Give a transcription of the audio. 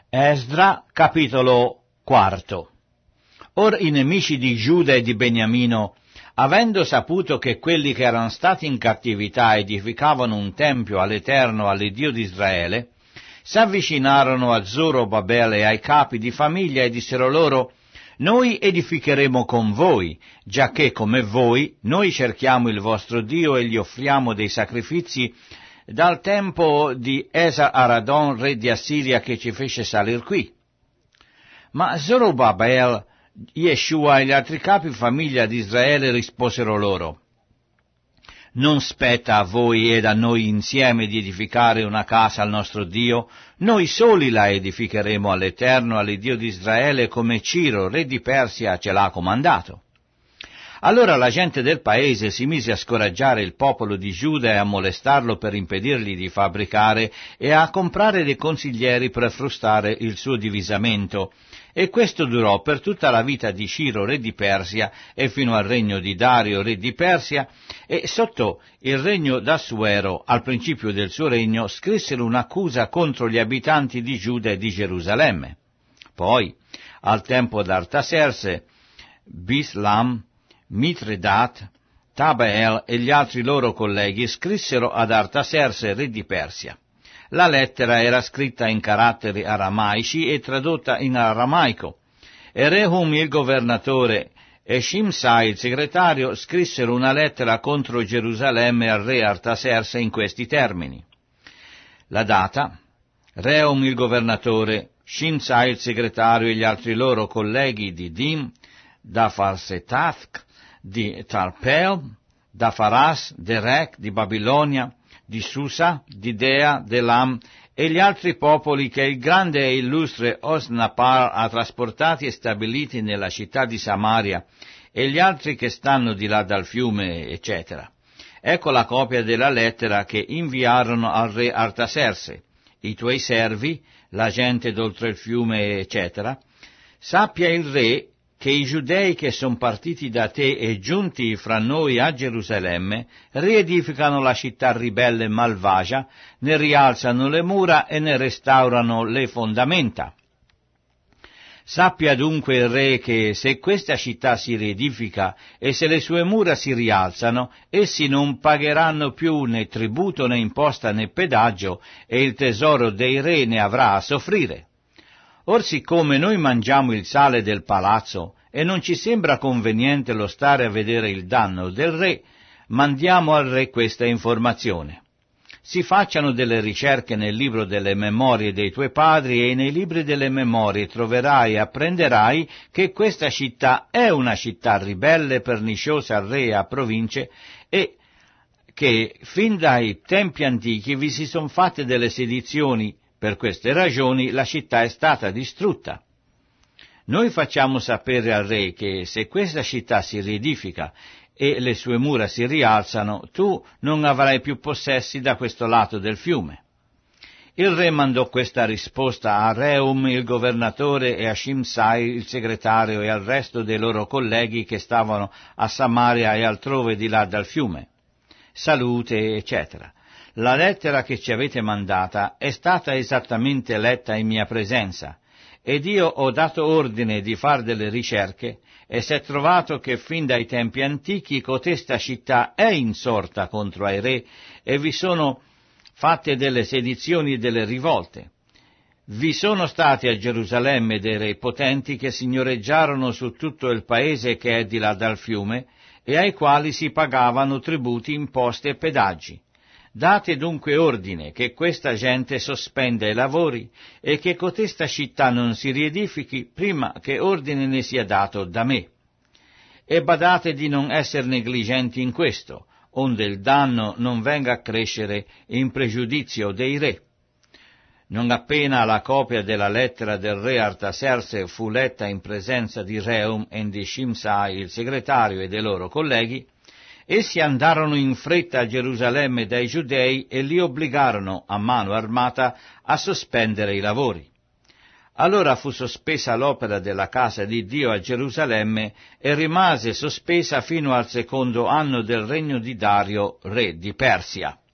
Esdra, capitolo 4. Or i nemici di Giuda e di Beniamino, avendo saputo che quelli che erano stati in cattività edificavano un tempio all'Eterno, all'Iddio di Israele, s'avvicinarono a Zorobabele e ai capi di famiglia e dissero loro: noi edificheremo con voi, giacché come voi noi cerchiamo il vostro Dio e gli offriamo dei sacrifici dal tempo di Esa-Aradon, re di Assiria, che ci fece salir qui. Ma Zorobabel, Yeshua e gli altri capi famiglia di Israele risposero loro: non spetta a voi ed a noi insieme di edificare una casa al nostro Dio, noi soli la edificheremo all'Eterno, all'Iddio di Israele, come Ciro, re di Persia, ce l'ha comandato. Allora la gente del paese si mise a scoraggiare il popolo di Giuda e a molestarlo per impedirgli di fabbricare e a comprare dei consiglieri per frustare il suo divisamento. E questo durò per tutta la vita di Ciro, re di Persia, e fino al regno di Dario, re di Persia, e sotto il regno d'Assuero, al principio del suo regno, scrissero un'accusa contro gli abitanti di Giuda e di Gerusalemme. Poi, al tempo d'Artaserse, Bislam, Mitredat, Tabeel e gli altri loro colleghi scrissero ad Artaserse, re di Persia. La lettera era scritta in caratteri aramaici e tradotta in aramaico, e Rehum il governatore e Shimsai il segretario scrissero una lettera contro Gerusalemme al re Artaserse in questi termini. La data: Rehum il governatore, Shimsai il segretario e gli altri loro colleghi di Dim, da Farsetach, di Tarpel, da Faras, Derek, di Babilonia, di Susa, di Dea, d'Elam e gli altri popoli che il grande e illustre Osnapar ha trasportati e stabiliti nella città di Samaria, e gli altri che stanno di là dal fiume, eccetera. Ecco la copia della lettera che inviarono al re Artaserse: i tuoi servi, la gente d'oltre il fiume, eccetera. Sappia il re che i giudei che son partiti da te e giunti fra noi a Gerusalemme riedificano la città ribelle e malvagia, ne rialzano le mura e ne restaurano le fondamenta. Sappia dunque il re che se questa città si riedifica e se le sue mura si rialzano, essi non pagheranno più né tributo né imposta né pedaggio, e il tesoro dei re ne avrà a soffrire. Or siccome noi mangiamo il sale del palazzo e non ci sembra conveniente lo stare a vedere il danno del re, mandiamo al re questa informazione: si facciano delle ricerche nel libro delle memorie dei tuoi padri, e nei libri delle memorie troverai e apprenderai che questa città è una città ribelle, perniciosa al re e a province, e che fin dai tempi antichi vi si son fatte delle sedizioni. Per queste ragioni la città è stata distrutta. Noi facciamo sapere al re che se questa città si riedifica e le sue mura si rialzano, tu non avrai più possessi da questo lato del fiume. Il re mandò questa risposta a Rehum il governatore e a Shimsai il segretario e al resto dei loro colleghi che stavano a Samaria e altrove di là dal fiume. Salute, eccetera. La lettera che ci avete mandata è stata esattamente letta in mia presenza, ed io ho dato ordine di far delle ricerche, e si è trovato che fin dai tempi antichi cotesta città è insorta contro ai re, e vi sono fatte delle sedizioni e delle rivolte. Vi sono stati a Gerusalemme dei re potenti che signoreggiarono su tutto il paese che è di là dal fiume, e ai quali si pagavano tributi, imposte e pedaggi. Date dunque ordine che questa gente sospenda i lavori e che cotesta città non si riedifichi prima che ordine ne sia dato da me. E badate di non essere negligenti in questo, onde il danno non venga a crescere in pregiudizio dei re. Non appena la copia della lettera del re Artaserse fu letta in presenza di Rehum e di Shimsai il segretario e dei loro colleghi, essi andarono in fretta a Gerusalemme dai giudei e li obbligarono a mano armata a sospendere i lavori. Allora fu sospesa l'opera della casa di Dio a Gerusalemme e rimase sospesa fino al secondo anno del regno di Dario, re di Persia.